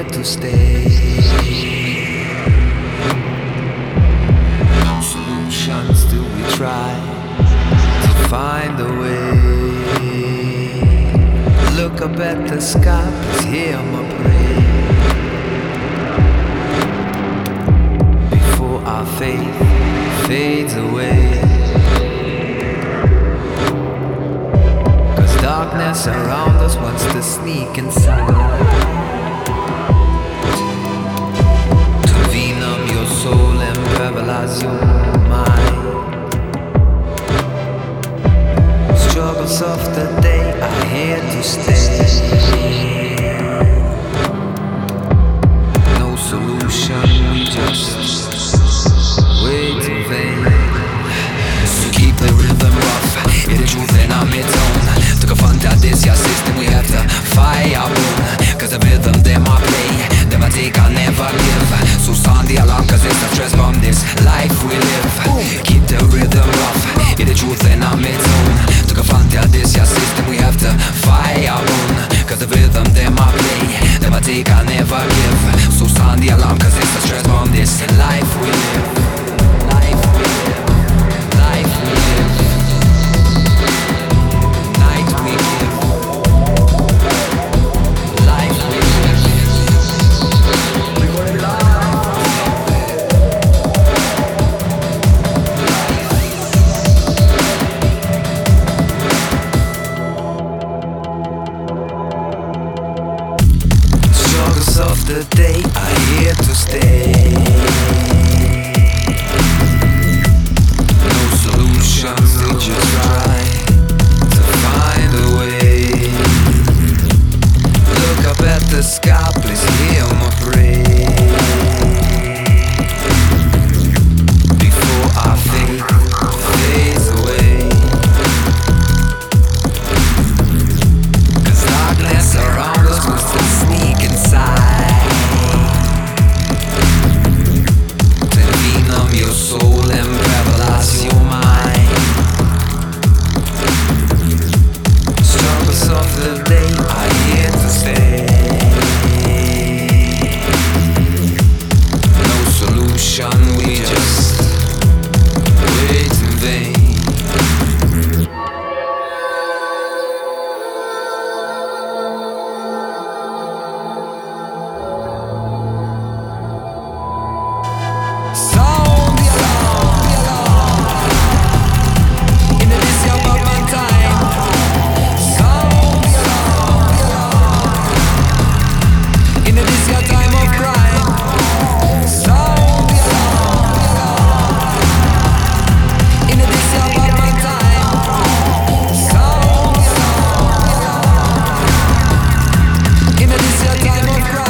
here to stay. No solution, still we try to find a way. Look up at the sky, please hear my prayer. Before our faith fades away, 'cause darkness around us wants to sneak inside, to venom your soul and paralyze your mind. Struggles of the day are here to stay. No solution, we just wait in vain. So keep the rhythm rough, it the truth in our mid-tone. To confront that this your system, we have to fire our bone. 'Cause the rhythm, them I play, them I take, I never give. So sound the alarm, 'cause it's a stress bomb, this life we live. Keep the rhythm rough, it the truth in our mid-tone. To confront that this your system, we have to fire our bone. 'Cause the rhythm, them I play, them I take, I never give. So sound the alarm, 'cause it's a stress bomb, this life we live. Life we live, life we live. Night we give, life we live. Struggles of the day are here to stay. No solutions, we just try to find a way. Look up at the sky, please hear my prayer. Before our faith fades away, 'cause darkness around us wants to sneak inside, to venom your soul and paralyze your mind. Struggles of the day are here to stay. No solution, we just wait in vain. Sound the alarm, in the this young man time. Sound the alarm, in the this your time of crime. Sound the alarm, in the this young man time. Sound the alarm, in the this your time of crime.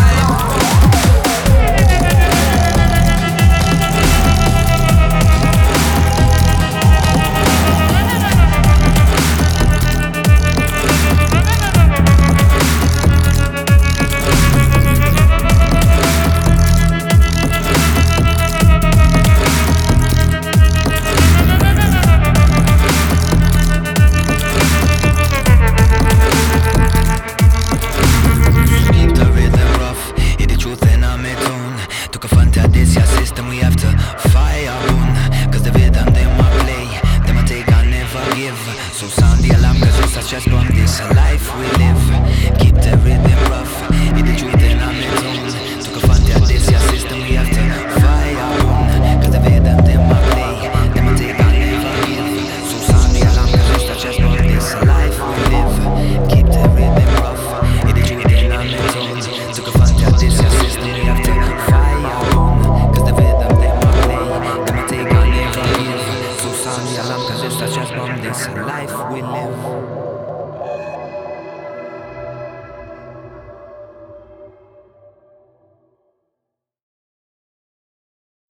Keep the rhythm rough, hit the truth in our mid-tone. To confront that this your system, we have to fire our own. 'Cause the rhythm, them I play, them I take, I never give. So sound the alarm, 'cause it's a stress bomb, this life we live. Keep the rhythm rough, hit the truth in our mid-tone. To confront that this your system, we have to fire our own. 'Cause the rhythm, them I play, them I take, I never give. So sound the alarm, 'cause it's a stress bomb, this life we live. Keep the rhythm rough, hit the truth in our mid-tone. To confront that this your system, we have to fire our own. 'Cause the rhythm, them I play, them I take, I never give. So sound the alarm, 'cause it's a stress bomb, this life we live.